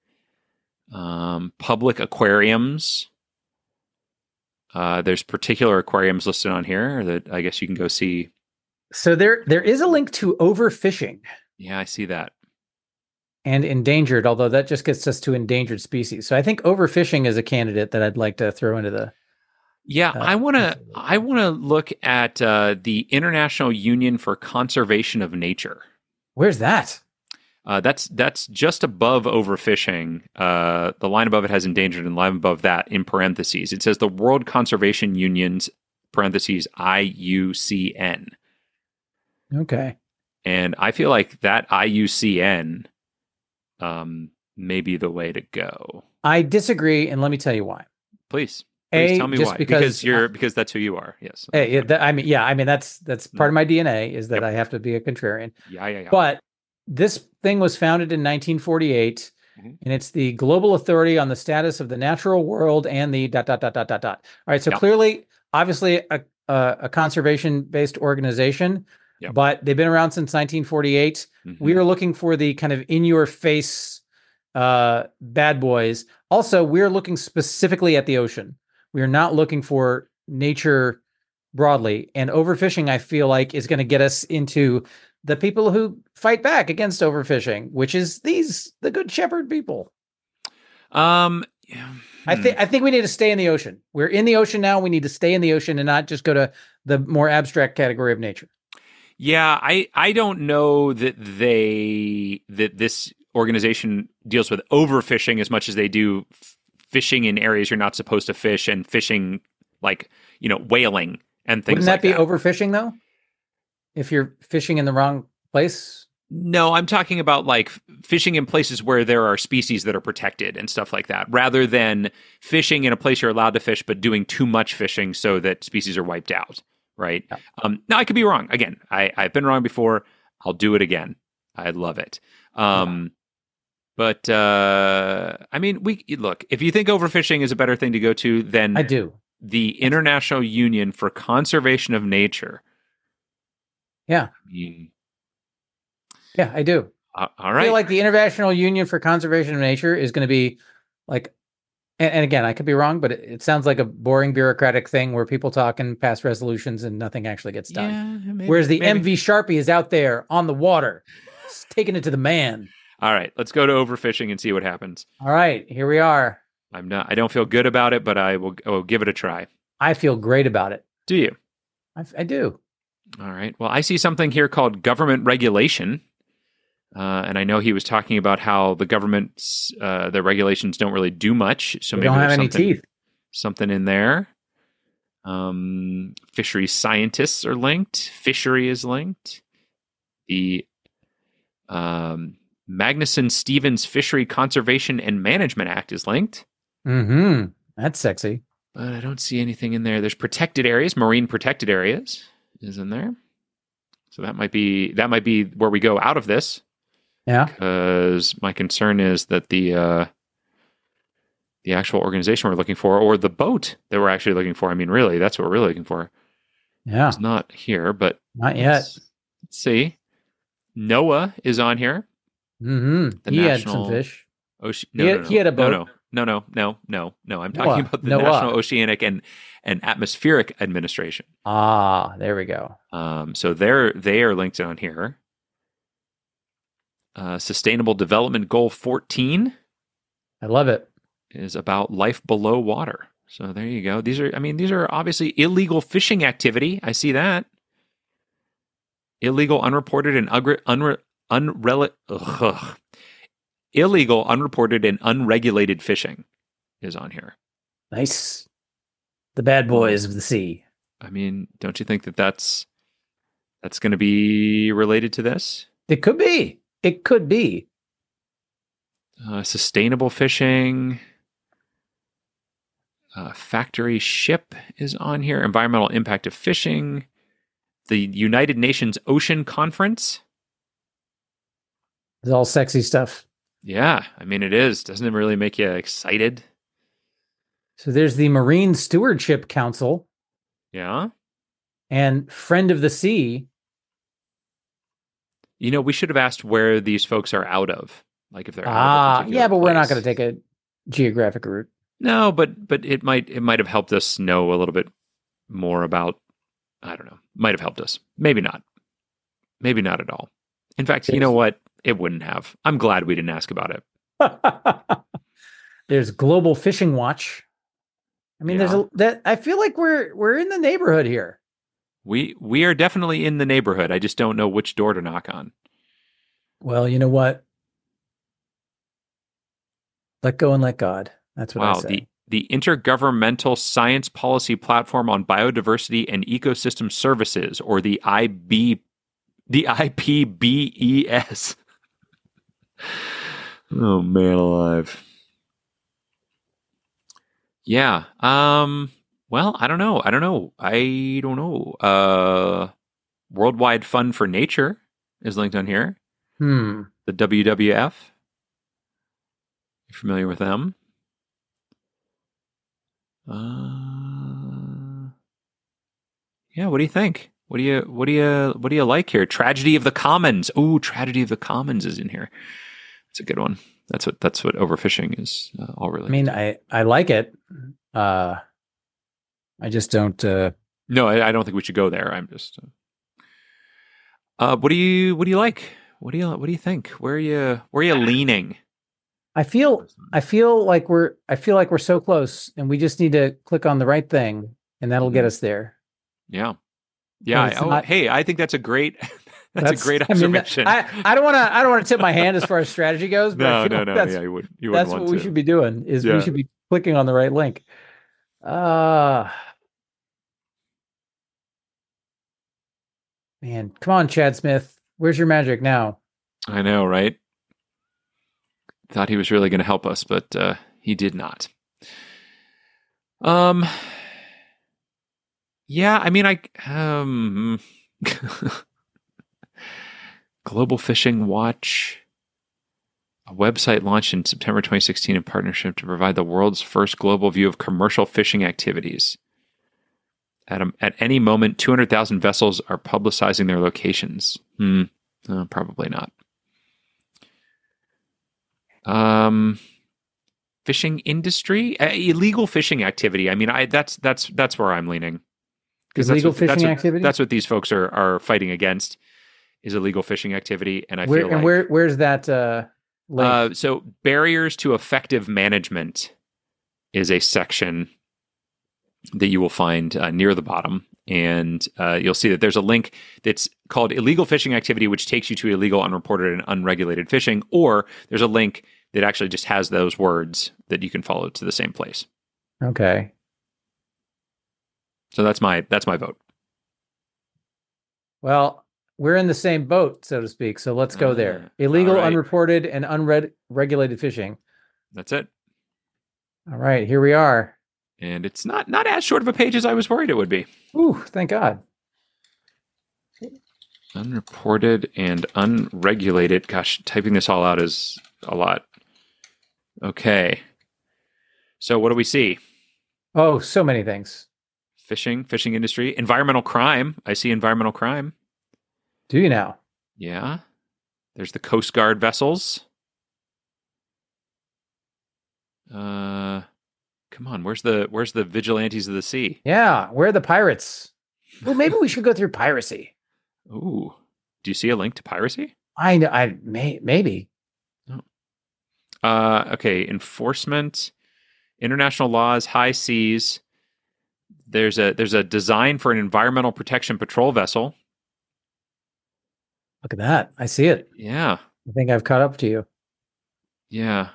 public aquariums. There's particular aquariums listed on here that I guess you can go see. So there is a link to overfishing. Yeah, I see that. And endangered, although that just gets us to endangered species. So I think overfishing is a candidate that I'd like to throw into the. Yeah, I want to look at the International Union for Conservation of Nature. Where's that? That's just above overfishing. The line above it has endangered, and the line above that in parentheses it says the World Conservation Union's parentheses IUCN. Okay. And I feel like that IUCN may be the way to go. I disagree, and let me tell you why. Please tell me just why. Because Because that's who you are. Yes. I mean, that's part of my DNA is that I have to be a contrarian. Yeah. But this thing was founded in 1948, and it's the Global Authority on the Status of the Natural World and the ... All right, so clearly, obviously, a conservation-based organization, but they've been around since 1948. We are looking for the kind of in-your-face bad boys. Also, we're looking specifically at the ocean. We are not looking for nature broadly. And overfishing, I feel like, is going to get us into the people who fight back against overfishing, which is the Good Shepherd people. I think we need to stay in the ocean. We're in the ocean now. We need to stay in the ocean and not just go to the more abstract category of nature. Yeah, I don't know that this organization deals with overfishing as much as they do fishing in areas you're not supposed to fish and fishing like, whaling and things like that. Wouldn't that be overfishing though? If you're fishing in the wrong place? No, I'm talking about like fishing in places where there are species that are protected and stuff like that, rather than fishing in a place you're allowed to fish, but doing too much fishing so that species are wiped out. Right. Yeah. Now I could be wrong. Again, I've been wrong before. I'll do it again. I love it. But I mean, look, if you think overfishing is a better thing to go to, then I do. The International Union for Conservation of Nature. Yeah. I mean, yeah, I do. All I right. feel like the International Union for Conservation of Nature is going to be like, and again, I could be wrong, but it sounds like a boring bureaucratic thing where people talk and pass resolutions and nothing actually gets done. Yeah, maybe, Whereas the maybe. MV Sharpie is out there on the water, taking it to the man. All right, let's go to overfishing and see what happens. All right, here we are. I don't feel good about it, but I will give it a try. I feel great about it. Do you? I do. All right. Well, I see something here called government regulation. And I know he was talking about how the government's the regulations don't really do much. So We maybe don't have there's any teeth. something in there. Fishery scientists are linked. Fishery is linked. The Magnuson-Stevens Fishery Conservation and Management Act is linked. Mm-hmm. That's sexy. But I don't see anything in there. There's protected areas, marine protected areas is in there. So that might be where we go out of this. Yeah. Because my concern is that the actual organization we're looking for, or the boat that we're actually looking for, I mean, really, that's what we're really looking for. Yeah. It's not here, but Not yet. Let's see. NOAA is on here. Mm-hmm. He had some fish. He had a boat. No. I'm talking about the National Oceanic and Atmospheric Administration. Ah, there we go. So they are linked on here. Sustainable Development Goal 14. I love it. Is about life below water. So there you go. These are obviously illegal fishing activity. I see that. Illegal, unreported, and illegal, unreported, and unregulated fishing is on here. Nice. The bad boys of the sea. I mean, don't you think that's going to be related to this? It could be. It could be. Sustainable fishing. Factory ship is on here. Environmental impact of fishing. The United Nations Ocean Conference. It's all sexy stuff. Yeah, I mean, it is. Doesn't it really make you excited? So there's the Marine Stewardship Council. Yeah. And Friend of the Sea. You know, we should have asked where these folks are out of. Like if they're out of a particular yeah, but we're not place. going to take a geographic route. No, but it might have helped us know a little bit more about, I don't know. Might have helped us. Maybe not. Maybe not at all. In fact, you know what? It wouldn't have. I'm glad we didn't ask about it. There's Global Fishing Watch. I mean, I feel like we're in the neighborhood here. We are definitely in the neighborhood. I just don't know which door to knock on. Well, you know what? Let go and let God. That's what I say. The Intergovernmental Science Policy Platform on Biodiversity and Ecosystem Services, or the IPBES. Oh man alive. Yeah. Well, I don't know. Worldwide Fund for Nature is linked on here. The WWF. You familiar with them? Yeah, what do you think? What do you like here? Tragedy of the Commons. Ooh, Tragedy of the Commons is in here. It's a good one. That's what overfishing is all related. I mean, I like it. I just don't. No, I don't think we should go there. I'm just. What do you like? What do you think? Where are you leaning? I feel like we're so close, and we just need to click on the right thing, and that'll get us there. Yeah. Hey, I think that's a great. That's a great observation. I don't want to tip my hand as far as strategy goes. But no. Yeah, you wouldn't. That's what we should be doing. We should be clicking on the right link. Man, come on, Chad Smith. Where's your magic now? I know, right? Thought he was really going to help us, but he did not. Yeah, I mean, Global Fishing Watch, a website launched in September 2016 in partnership to provide the world's first global view of commercial fishing activities. At any moment, 200,000 vessels are publicizing their locations. Probably not. Fishing industry, illegal fishing activity. I mean, that's where I'm leaning. Illegal fishing activity. That's what these folks are fighting against, is illegal fishing activity. And I feel like where's that link? So barriers to effective management is a section that you will find near the bottom. And you'll see that there's a link that's called illegal fishing activity, which takes you to illegal, unreported, and unregulated fishing. Or there's a link that actually just has those words that you can follow to the same place. Okay. So that's my vote. Well, we're in the same boat, so to speak. So let's go there. Illegal, right. Unreported, and unregulated fishing. That's it. All right, here we are. And it's not as short of a page as I was worried it would be. Ooh, thank God. Unreported and unregulated. Gosh, typing this all out is a lot. Okay. So what do we see? Oh, so many things. Fishing industry, environmental crime. I see environmental crime. Do you now? Yeah. There's the Coast Guard vessels. Come on, where's the vigilantes of the sea? Yeah, where are the pirates? Well, maybe we should go through piracy. Ooh. Do you see a link to piracy? Maybe. Oh. Okay, enforcement, international laws, high seas. There's a design for an environmental protection patrol vessel. Look at that. I see it. Yeah. I think I've caught up to you. Yeah.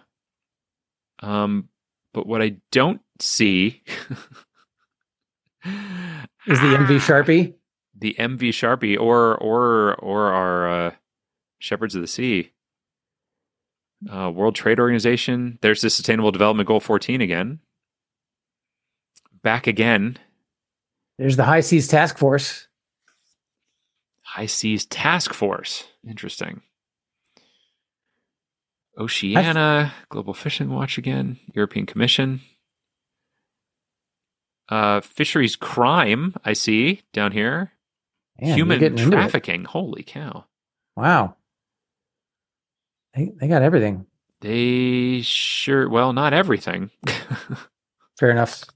But what I don't see is the MV Sharpie. The MV Sharpie or our Shepherds of the Sea. World Trade Organization. There's the Sustainable Development Goal 14 again. Back again. There's the High Seas Task Force. High Seas Task Force. Interesting. Oceania, Global Fishing Watch again, European Commission. Fisheries crime, I see down here. Man, human trafficking. Holy cow. Wow. They got everything. They sure, well, not everything. Fair enough.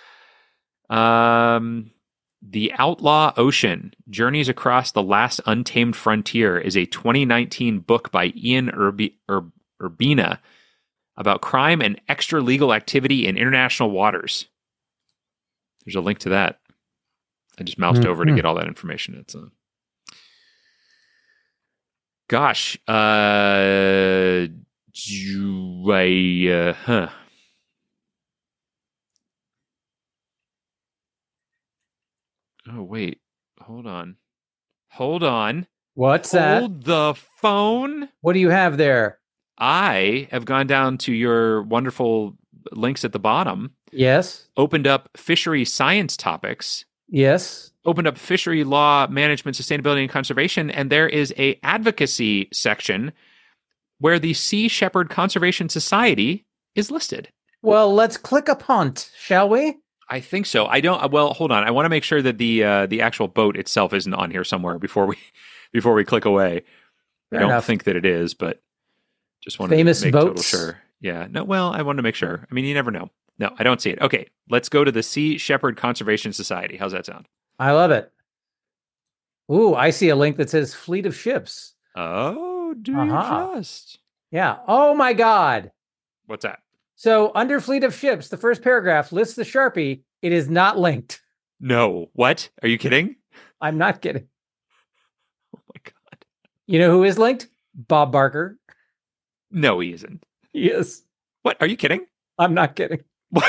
The Outlaw Ocean, Journeys Across the Last Untamed Frontier is a 2019 book by Ian Urbina about crime and extra-legal activity in international waters. There's a link to that. I just moused over to get all that information. It's gosh. Oh, wait. Hold on. What's that? Hold the phone. What do you have there? I have gone down to your wonderful links at the bottom. Yes. Opened up fishery science topics. Yes. Opened up fishery law, management, sustainability, and conservation. And there is a advocacy section where the Sea Shepherd Conservation Society is listed. Well, let's click upon it, shall we? I think so. I don't. Well, hold on. I want to make sure that the actual boat itself isn't on here somewhere before we click away. Fair I don't enough. think that it is, but just wanted Famous to make boats. total sure. Yeah. No. Well, I wanted to make sure. I mean, you never know. No, I don't see it. Okay, let's go to the Sea Shepherd Conservation Society. How's that sound? I love it. Ooh, I see a link that says fleet of ships. Oh, do you just? Yeah. Oh my God. What's that? So under fleet of ships, the first paragraph lists the Sharpie. It is not linked. No. What? Are you kidding? I'm not kidding. Oh my God. You know who is linked? Bob Barker. No, he isn't. Yes. What? Are you kidding? I'm not kidding. What?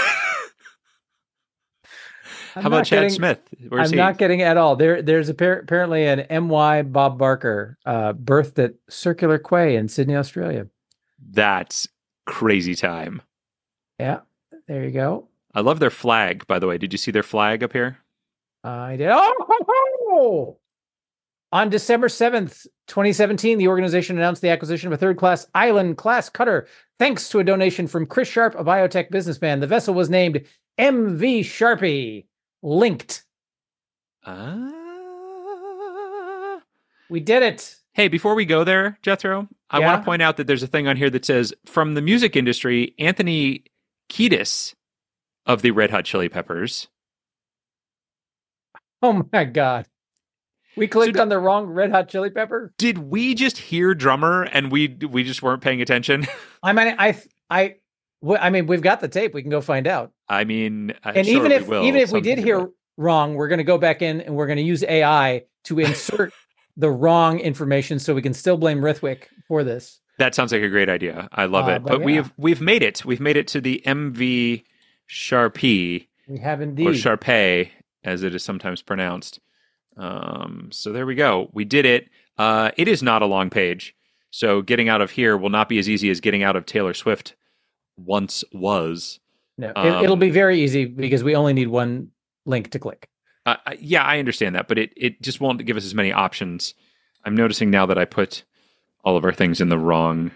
How about Chad Smith? Where's he? I'm not kidding at all. There's apparently an MY Bob Barker birthed at Circular Quay in Sydney, Australia. That's crazy time. Yeah, there you go. I love their flag, by the way. Did you see their flag up here? I did. Oh! On December 7th, 2017, the organization announced the acquisition of a third-class Island-class cutter, thanks to a donation from Chris Sharp, a biotech businessman. The vessel was named MV Sharpie. Linked. We did it. Hey, before we go there, Jethro, I want to point out that there's a thing on here that says, from the music industry, Anthony Kiedis of the Red Hot Chili Peppers. Oh my God. We clicked on the wrong Red Hot Chili Pepper? Did we just hear drummer and we just weren't paying attention? I mean, we've got the tape. We can go find out. I mean, and sure even if we did hear wrong, we're going to go back in and we're going to use AI to insert the wrong information so we can still blame Rithwick for this. That sounds like a great idea. I love it. But we've made it. We've made it to the MV Sharpie. We have indeed. Or Sharpay, as it is sometimes pronounced. So there we go. We did it. It is not a long page. So getting out of here will not be as easy as getting out of Taylor Swift once was. No, it'll be very easy because we only need one link to click. Yeah, I understand that, but it just won't give us as many options. I'm noticing now that I put all of our things in the wrong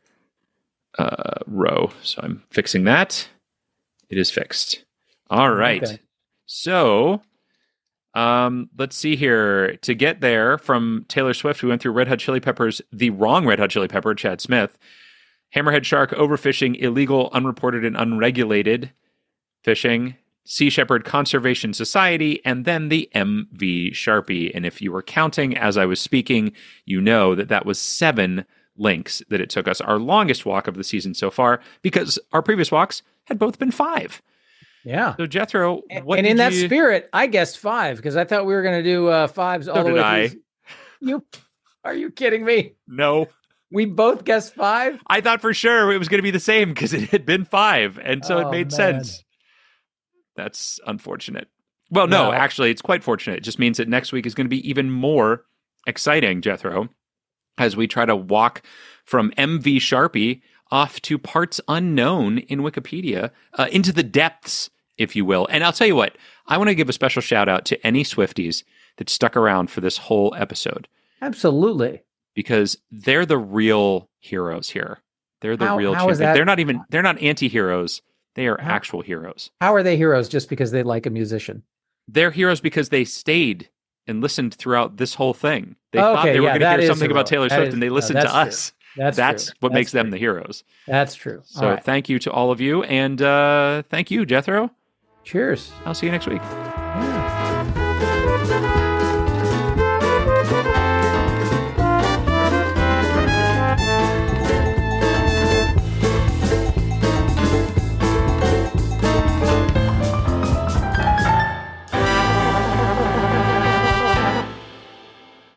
row. So I'm fixing that. It is fixed. All right. Okay. So let's see here. To get there from Taylor Swift, we went through Red Hot Chili Peppers, the wrong Red Hot Chili Pepper, Chad Smith, Hammerhead Shark, overfishing, illegal, unreported, and unregulated fishing, Sea Shepherd Conservation Society, and then the MV Sharpie. And if you were counting as I was speaking, you know that was 7 links that it took us, our longest walk of the season so far, because our previous walks had both been 5. Yeah. So Jethro, and in that spirit, I guessed 5 because I thought we were going to do 5s all the way through. Are you kidding me? No. We both guessed 5? I thought for sure it was going to be the same because it had been 5, and so it made sense. That's unfortunate. Well, no, actually, it's quite fortunate. It just means that next week is going to be even more exciting, Jethro, as we try to walk from MV Sharpie off to parts unknown in Wikipedia, into the depths, if you will. And I'll tell you what, I want to give a special shout out to any Swifties that stuck around for this whole episode. Absolutely. Because they're the real heroes here. They're the real champions. They're not anti-heroes. They are actual heroes. How are they heroes just because they like a musician? They're heroes because they stayed and listened throughout this whole thing. They thought they were going to hear something about Taylor Swift, and they listened to us. That's what makes them the heroes. That's true. So thank you to all of you, and thank you, Jethro. Cheers. I'll see you next week.